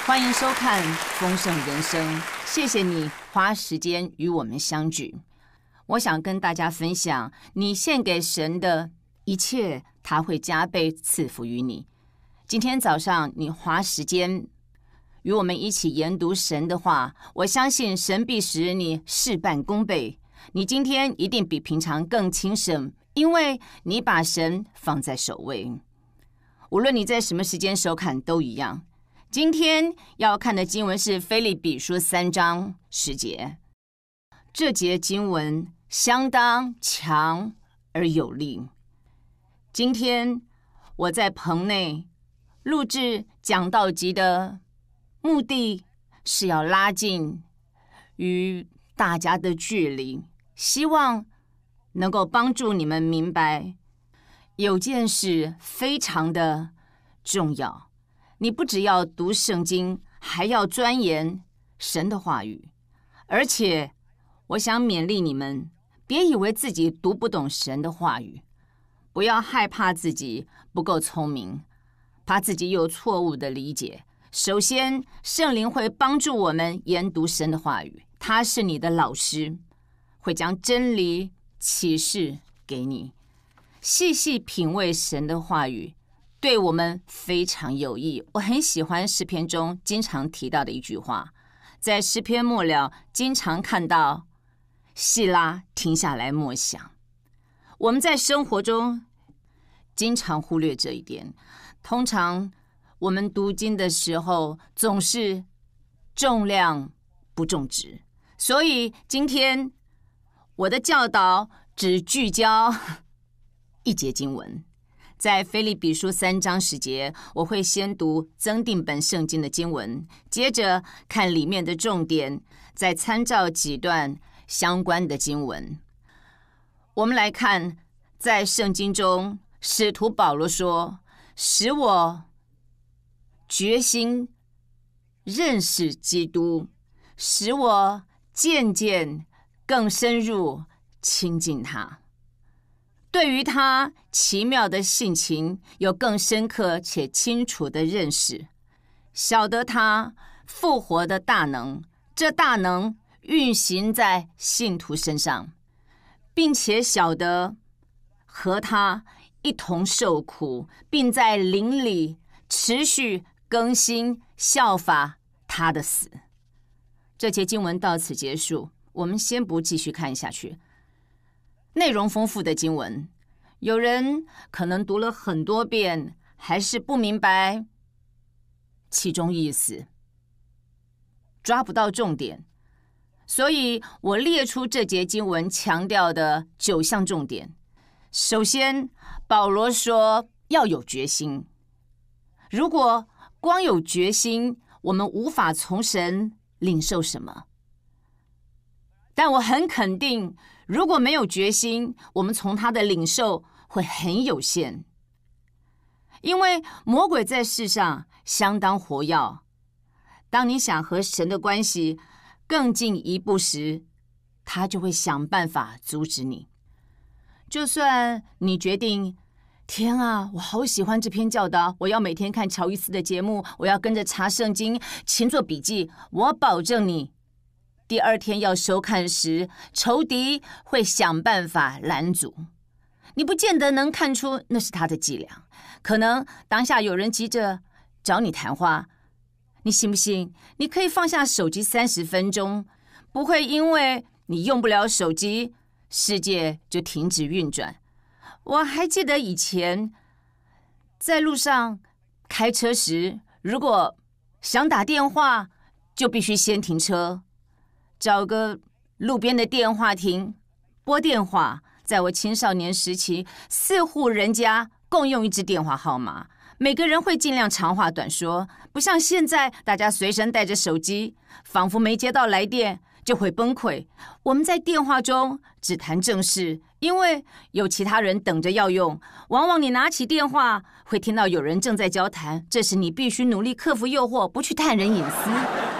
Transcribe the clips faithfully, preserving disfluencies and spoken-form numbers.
欢迎收看《丰盛人生》，谢谢你花时间与我们相聚。我想跟大家分享，你献给神的一切，他会加倍赐福于你。今天早上你花时间与我们一起研读神的话，我相信神必使你事半功倍。你今天一定比平常更轻省，因为你把神放在首位。无论你在什么时间收看都一样。今天要看的经文是腓立比书三章十节，这节经文相当强而有力。今天我在棚内录制讲道集的目的是要拉近与大家的距离，希望能够帮助你们明白有件事非常的重要。你不只要读圣经，还要钻研神的话语。而且我想勉励你们，别以为自己读不懂神的话语，不要害怕自己不够聪明，怕自己有错误的理解。首先，圣灵会帮助我们研读神的话语，他是你的老师，会将真理启示给你。细细品味神的话语，对我们非常有益。我很喜欢诗篇中经常提到的一句话，在诗篇末了经常看到细拉停下来默想。我们在生活中经常忽略这一点，通常我们读经的时候总是重量不重质，所以今天我的教导只聚焦一节经文。在腓立比书三章十节，我会先读增订本圣经的经文，接着看里面的重点，再参照几段相关的经文。我们来看，在圣经中，使徒保罗说：“使我决心认识基督，使我渐渐更深入亲近他。”对于他奇妙的性情有更深刻且清楚的认识，晓得他复活的大能，这大能运行在信徒身上，并且晓得和他一同受苦，并在灵里持续更新效法他的死。这节经文到此结束，我们先不继续看下去。内容丰富的经文，有人可能读了很多遍，还是不明白其中意思，抓不到重点。所以我列出这节经文强调的九项重点。首先，保罗说要有决心。如果光有决心，我们无法从神领受什么。但我很肯定，如果没有决心，我们从他的领受会很有限。因为魔鬼在世上相当活跃，当你想和神的关系更进一步时，他就会想办法阻止你。就算你决定，天啊，我好喜欢这篇教导，我要每天看乔伊斯的节目，我要跟着查圣经，勤做笔记，我保证你第二天要收看时，仇敌会想办法拦阻。你不见得能看出那是他的伎俩，可能当下有人急着找你谈话，你信不信你可以放下手机三十分钟，不会因为你用不了手机，世界就停止运转。我还记得以前在路上开车时，如果想打电话，就必须先停车，找个路边的电话亭拨电话。在我青少年时期，四户人家共用一支电话号码，每个人会尽量长话短说，不像现在大家随身带着手机，仿佛没接到来电就会崩溃。我们在电话中只谈正事，因为有其他人等着要用。往往你拿起电话，会听到有人正在交谈，这时你必须努力克服诱惑，不去探人隐私。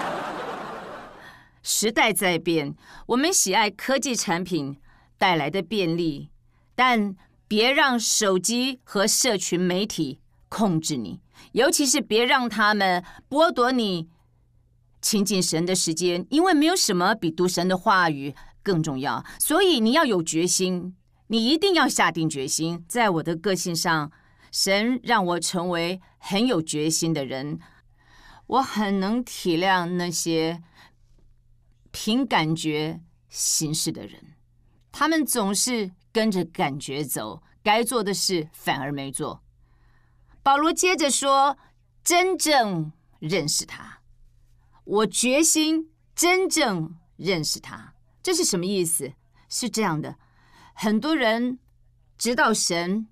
时代在变，我们喜爱科技产品带来的便利，但别让手机和社群媒体控制你，尤其是别让他们剥夺你亲近神的时间，因为没有什么比读神的话语更重要，所以你要有决心，你一定要下定决心。在我的个性上，神让我成为很有决心的人。我很能体谅那些凭感觉行事的人，他们总是跟着感觉走，该做的事反而没做。保罗接着说，真正认识他，我决心真正认识他。这是什么意思？是这样的，很多人知道神，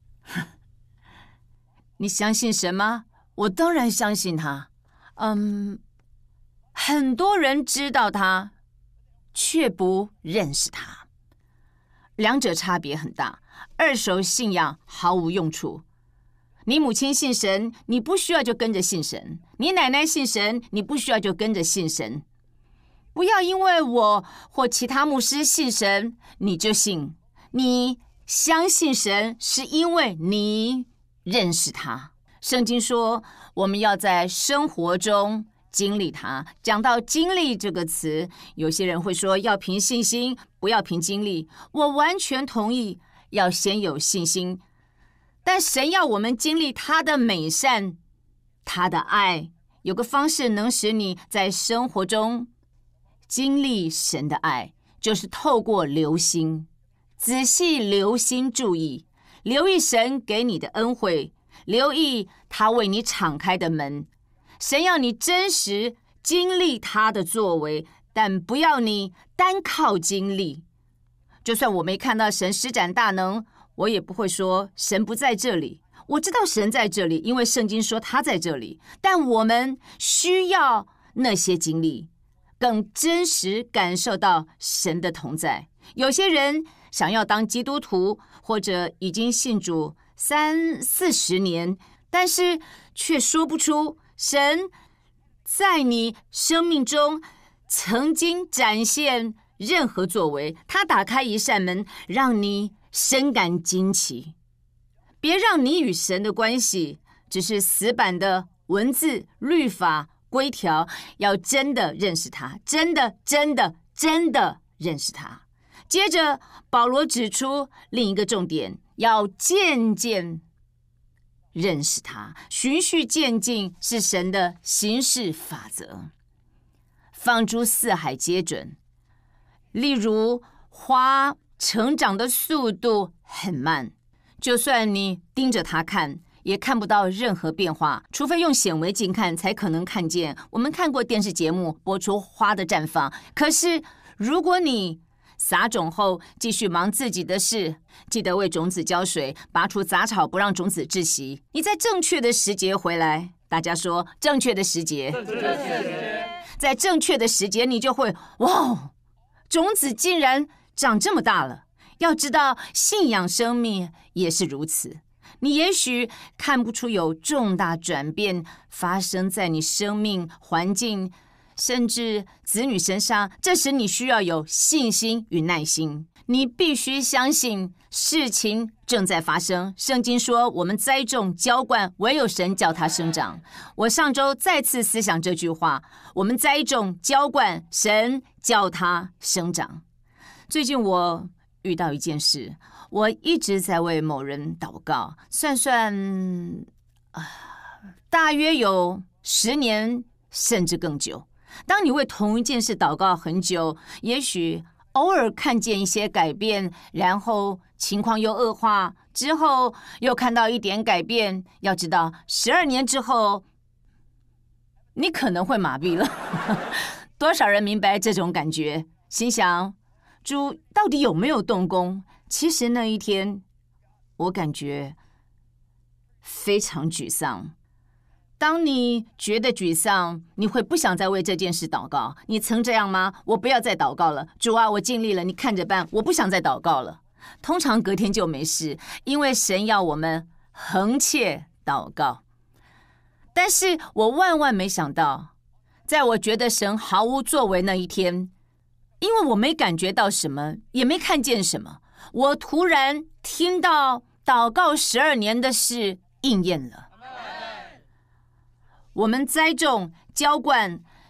你相信神吗？我当然相信他。嗯，很多人知道他，却不认识他，两者差别很大。二手信仰毫无用处。你母亲信神，你不需要就跟着信神；你奶奶信神，你不需要就跟着信神。不要因为我或其他牧师信神，你就信。你相信神，是因为你认识他。圣经说，我们要在生活中经历它。讲到经历这个词，有些人会说要凭信心，不要凭经历。我完全同意，要先有信心。但神要我们经历他的美善，他的爱。有个方式能使你在生活中经历神的爱，就是透过留心，仔细留心注意，留意神给你的恩惠，留意他为你敞开的门。神要你真实经历他的作为，但不要你单靠经历。就算我没看到神施展大能，我也不会说神不在这里。我知道神在这里，因为圣经说他在这里。但我们需要那些经历，更真实感受到神的同在。有些人想要当基督徒，或者已经信主三四十年，但是却说不出神在你生命中曾经展现任何作为。他打开一扇门，让你深感惊奇。别让你与神的关系只是死板的文字、律法、规条，要真的认识他，真的真的真的认识他。接着保罗指出另一个重点，要渐渐认识他。循序渐进是神的行事法则，放诸四海皆准。例如花成长的速度很慢，就算你盯着它看，也看不到任何变化，除非用显微镜看才可能看见。我们看过电视节目播出花的绽放，可是如果你撒种后继续忙自己的事，记得为种子浇水，拔除杂草，不让种子窒息，你在正确的时节回来。大家说正确的时节，在正确的时节，你就会哇，种子竟然长这么大了。要知道信仰生命也是如此，你也许看不出有重大转变发生在你生命环境甚至子女身上，这时你需要有信心与耐心。你必须相信事情正在发生。圣经说我们栽种浇灌，唯有神叫它生长。我上周再次思想这句话，我们栽种浇灌，神叫它生长。最近我遇到一件事，我一直在为某人祷告，算算、呃、大约有十年甚至更久。当你为同一件事祷告很久，也许偶尔看见一些改变，然后情况又恶化，之后又看到一点改变，要知道十二年之后你可能会麻痹了。多少人明白这种感觉，心想主到底有没有动工？其实那一天我感觉非常沮丧。当你觉得沮丧，你会不想再为这件事祷告。你曾这样吗？我不要再祷告了，主啊，我尽力了，你看着办，我不想再祷告了。通常隔天就没事，因为神要我们恒切祷告。但是我万万没想到，在我觉得神毫无作为那一天，因为我没感觉到什么，也没看见什么，我突然听到祷告十二年的事应验了。我们栽种浇灌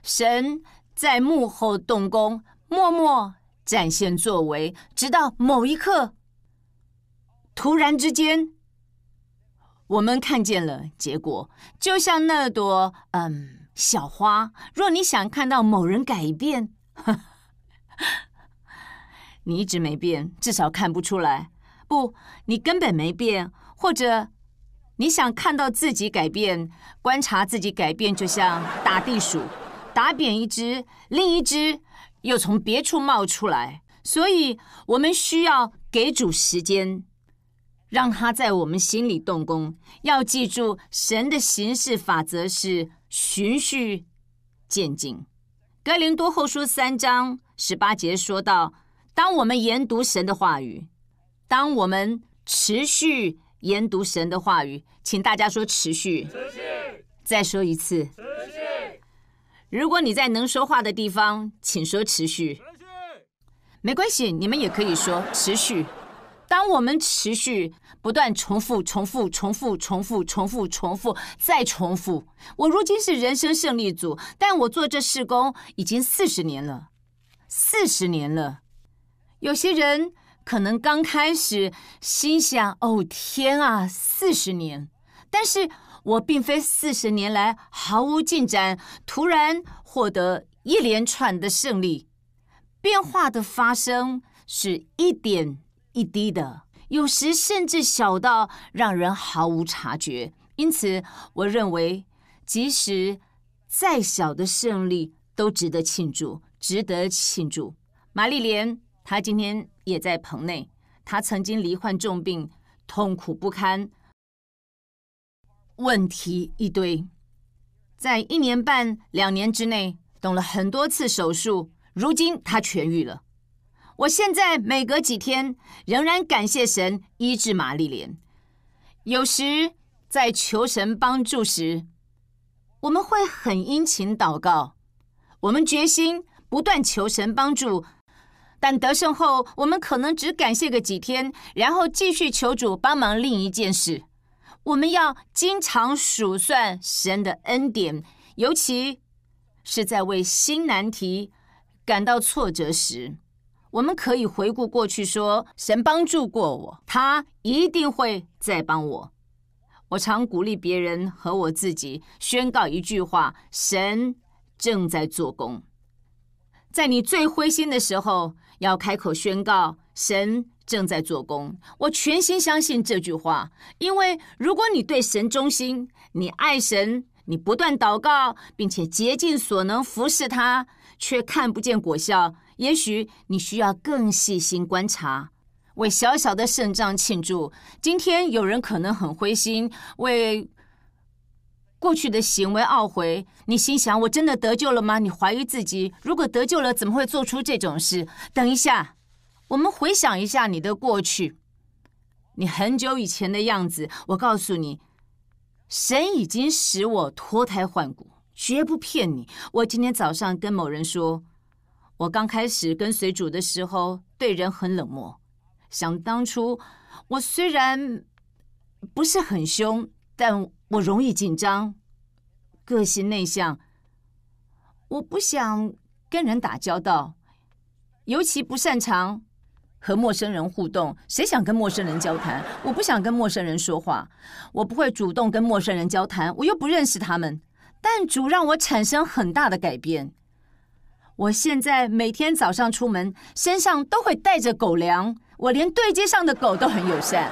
神在幕后动工，默默展现作为，直到某一刻，突然之间，我们看见了结果。就像那朵嗯小花，若你想看到某人改变，你一直没变，至少看不出来。不，你根本没变，或者你想看到自己改变，观察自己改变，就像打地鼠，打扁一只，另一只又从别处冒出来。所以我们需要给主时间，让他在我们心里动工。要记住，神的行事法则是循序渐进。哥林多后书三章十八节说到，当我们研读神的话语，当我们持续研读神的话语，请大家说持续。持续。再说一次。持续。如果你在能说话的地方，请说持续。持续。没关系，你们也可以说持续。当我们持续不断重复重复重复重复重复重复再重复，我如今是人生胜利组，但我做这事工已经四十年了，四十年了。有些人可能刚开始心想，哦天啊，四十年，但是我并非四十年来毫无进展，突然获得一连串的胜利。变化的发生是一点一滴的，有时甚至小到让人毫无察觉。因此我认为即使再小的胜利都值得庆祝，值得庆祝。玛丽莲她今天也在棚内，她曾经罹患重病，痛苦不堪，问题一堆，在一年半两年之内动了很多次手术，如今她痊愈了。我现在每隔几天仍然感谢神医治玛丽莲。有时在求神帮助时，我们会很殷勤祷告，我们决心不断求神帮助，但得胜后我们可能只感谢个几天，然后继续求主帮忙另一件事。我们要经常数算神的恩典，尤其是在为新难题感到挫折时，我们可以回顾过去说，神帮助过我，他一定会再帮我。我常鼓励别人和我自己宣告一句话，神正在做工。在你最灰心的时候，要开口宣告，神正在做工。我全心相信这句话，因为如果你对神忠心，你爱神，你不断祷告，并且竭尽所能服侍他，却看不见果效，也许你需要更细心观察，为小小的胜仗庆祝。今天有人可能很灰心，为过去的行为懊悔，你心想，我真的得救了吗？你怀疑自己，如果得救了，怎么会做出这种事？等一下，我们回想一下你的过去，你很久以前的样子。我告诉你，神已经使我脱胎换骨，绝不骗你。我今天早上跟某人说，我刚开始跟随主的时候，对人很冷漠。想当初，我虽然不是很凶，但我容易紧张，个性内向，我不想跟人打交道，尤其不擅长和陌生人互动。谁想跟陌生人交谈？我不想跟陌生人说话，我不会主动跟陌生人交谈，我又不认识他们。但主让我产生很大的改变。我现在每天早上出门，身上都会带着狗粮，我连对街上的狗都很友善。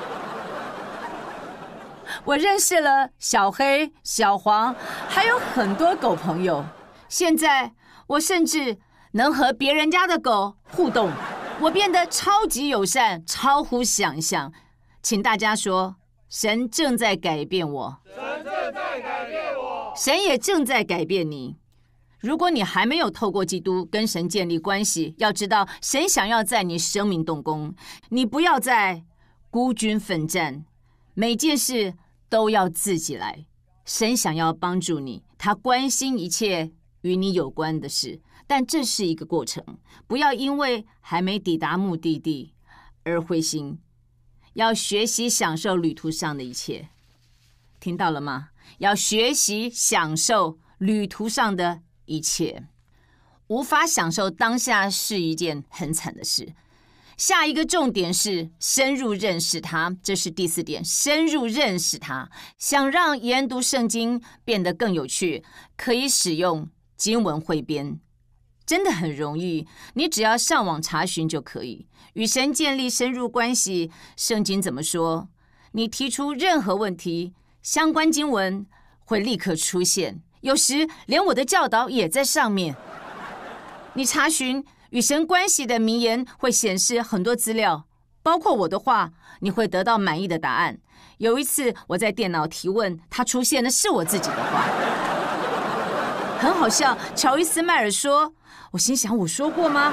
我认识了小黑、小黄，还有很多狗朋友。现在我甚至能和别人家的狗互动，我变得超级友善，超乎想象。请大家说，神正在改变我，神正在改变我，神也正在改变你。如果你还没有透过基督跟神建立关系，要知道神想要在你生命动工，你不要再孤军奋战，每件事都要自己来。神想要帮助你，他关心一切与你有关的事，但这是一个过程，不要因为还没抵达目的地而灰心，要学习享受旅途上的一切。听到了吗？要学习享受旅途上的一切。无法享受当下是一件很惨的事。下一个重点是深入认识它，这是第四点，深入认识它。想让研读圣经变得更有趣，可以使用经文汇编，真的很容易，你只要上网查询就可以。与神建立深入关系，圣经怎么说？你提出任何问题，相关经文会立刻出现，有时连我的教导也在上面。你查询与神关系的名言会显示很多资料，包括我的话，你会得到满意的答案。有一次我在电脑提问，它出现的是我自己的话，很好笑。乔伊斯迈尔说，我心想我说过吗？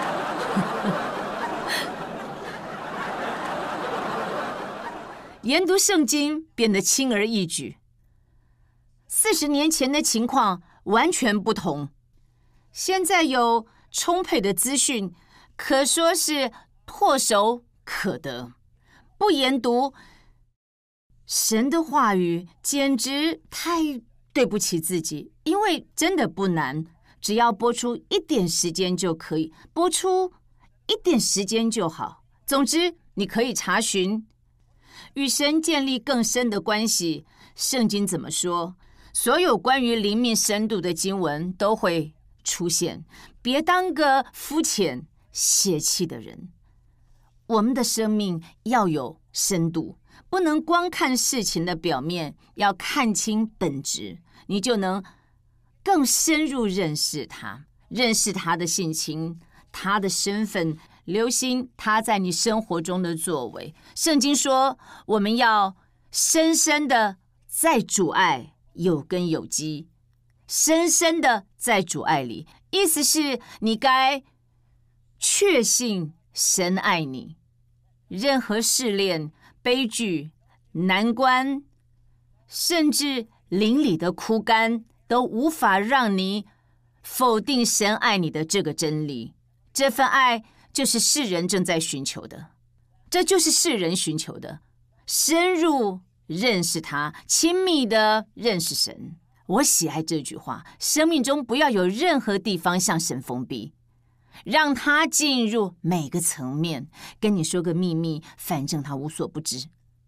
研读圣经变得轻而易举。四十年前的情况完全不同，现在有充沛的资讯，可说是唾手可得。不研读神的话语，简直太对不起自己，因为真的不难，只要播出一点时间就可以，播出一点时间就好。总之，你可以查询，与神建立更深的关系。圣经怎么说？所有关于灵命深度的经文都会出现，别当个肤浅泄气的人。我们的生命要有深度，不能光看事情的表面，要看清本质，你就能更深入认识他，认识他的性情，他的身份，留心他在你生活中的作为。圣经说，我们要深深的在主爱有根有基，深深的在主爱里，意思是你该确信神爱你。任何试炼、悲剧、难关，甚至灵里的枯干，都无法让你否定神爱你的这个真理。这份爱就是世人正在寻求的，这就是世人寻求的，深入认识他，亲密的认识神。我喜爱这句话，生命中不要有任何地方向神封闭，让他进入每个层面。跟你说个秘密，反正他无所不知，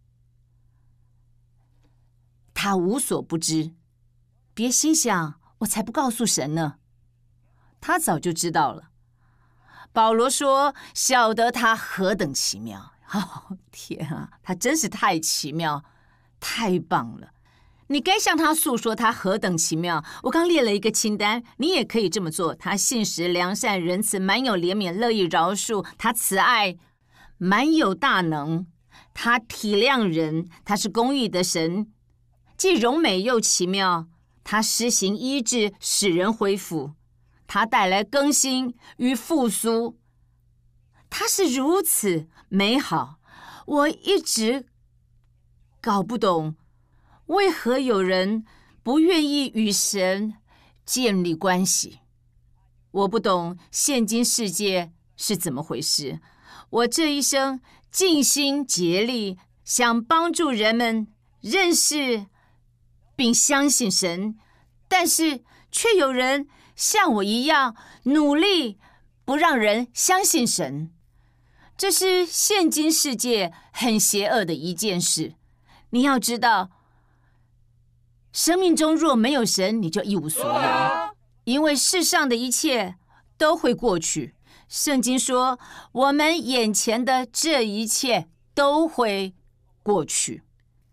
他无所不知。别心想我才不告诉神呢，他早就知道了。保罗说，晓得他何等奇妙。哦，天啊，他真是太奇妙，太棒了。你该向他诉说他何等奇妙。我刚列了一个清单，你也可以这么做。他信实、良善、仁慈，满有怜悯，乐意饶恕。他慈爱，满有大能。他体谅人，他是公义的神，既荣美又奇妙。他施行医治，使人恢复。他带来更新与复苏。他是如此美好，我一直搞不懂为何有人不愿意与神建立关系。我不懂现今世界是怎么回事。我这一生尽心竭力，想帮助人们认识并相信神，但是却有人像我一样努力不让人相信神。这是现今世界很邪恶的一件事。你要知道，生命中若没有神，你就一无所有，因为世上的一切都会过去。圣经说，我们眼前的这一切都会过去。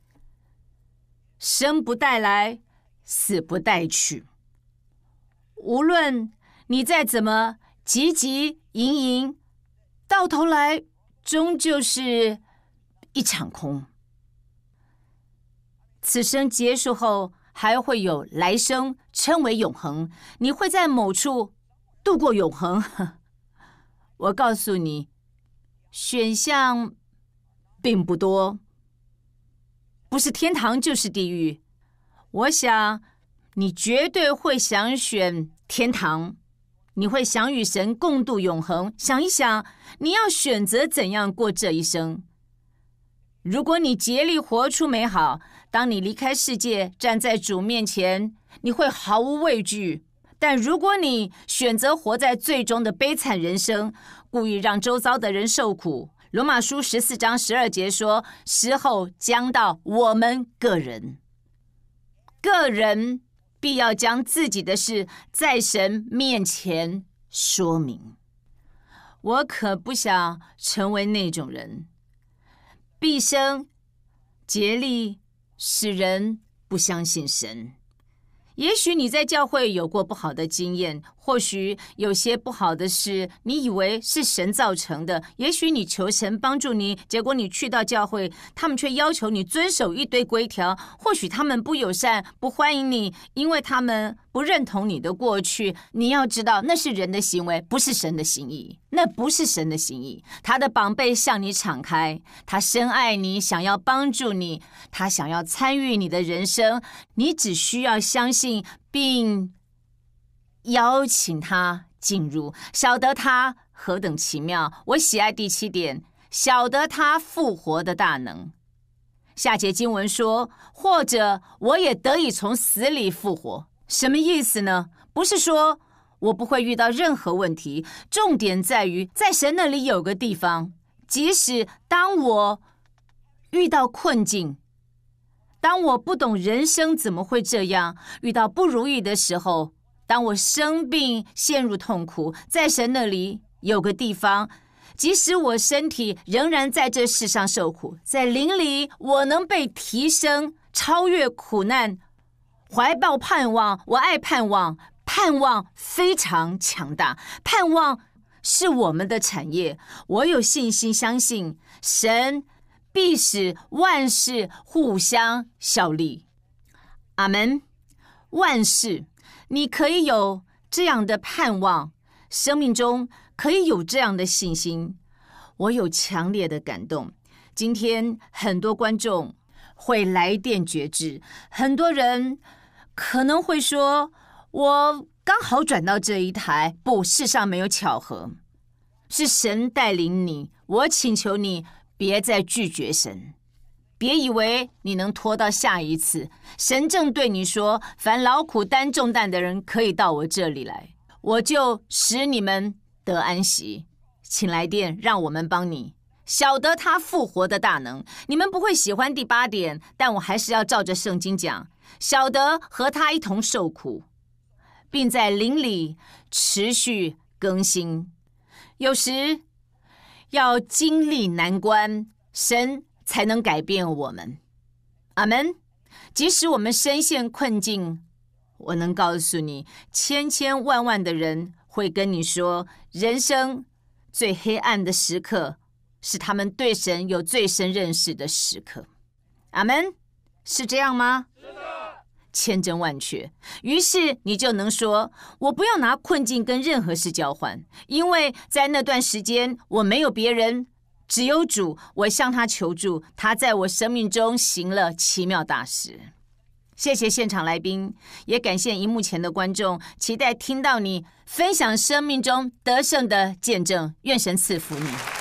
生不带来，死不带去。无论你再怎么汲汲营营，到头来终究是一场空。此生结束后，还会有来生，称为永恒。你会在某处度过永恒。我告诉你，选项并不多，不是天堂就是地狱。我想你绝对会想选天堂，你会想与神共度永恒。想一想，你要选择怎样过这一生。如果你竭力活出美好，当你离开世界，站在主面前，你会毫无畏惧， 但如果你选择活在最终的悲惨人生，故意让周遭的人受苦，罗马书十四章十二节说，时候将到我们个人，个人必要将自己的事在神面前说明。我可不想成为那种人，毕生竭力使人不相信神。也许你在教会有过不好的经验，或许有些不好的事你以为是神造成的，也许你求神帮助你，结果你去到教会，他们却要求你遵守一堆规条，或许他们不友善，不欢迎你，因为他们不认同你的过去。你要知道，那是人的行为，不是神的心意，那不是神的心意。他的膀臂向你敞开，他深爱你，想要帮助你，他想要参与你的人生，你只需要相信并邀请他进入，晓得他何等奇妙。我喜爱第七点，晓得他复活的大能。下节经文说，或者我也得以从死里复活。什么意思呢？不是说我不会遇到任何问题，重点在于在神那里有个地方，即使当我遇到困境，当我不懂人生怎么会这样，遇到不如意的时候，当我生病陷入痛苦，在神那里有个地方，即使我身体仍然在这世上受苦，在灵里我能被提升，超越苦难，怀抱盼望。我爱盼望，盼望非常强大，盼望是我们的产业。我有信心相信神必使万事互相效力。阿们。万事，你可以有这样的盼望，生命中可以有这样的信心。我有强烈的感动，今天很多观众会来电决志，很多人可能会说，我刚好转到这一台。不，世上没有巧合，是神带领你。我请求你别再拒绝神，别以为你能拖到下一次。神正对你说，凡劳苦担重担的人可以到我这里来，我就使你们得安息。请来电，让我们帮你晓得他复活的大能。你们不会喜欢第八点，但我还是要照着圣经讲，晓得和他一同受苦，并在灵里持续更新。有时要经历难关，神才能改变我们。阿们。即使我们深陷困境，我能告诉你，千千万万的人会跟你说，人生最黑暗的时刻是他们对神有最深认识的时刻。阿们。是这样吗？是的。千真万确。于是你就能说，我不要拿困境跟任何事交换，因为在那段时间我没有别人，只有主。我向他求助，他在我生命中行了奇妙大事。谢谢现场来宾，也感谢荧幕前的观众，期待听到你分享生命中得胜的见证。愿神赐福你。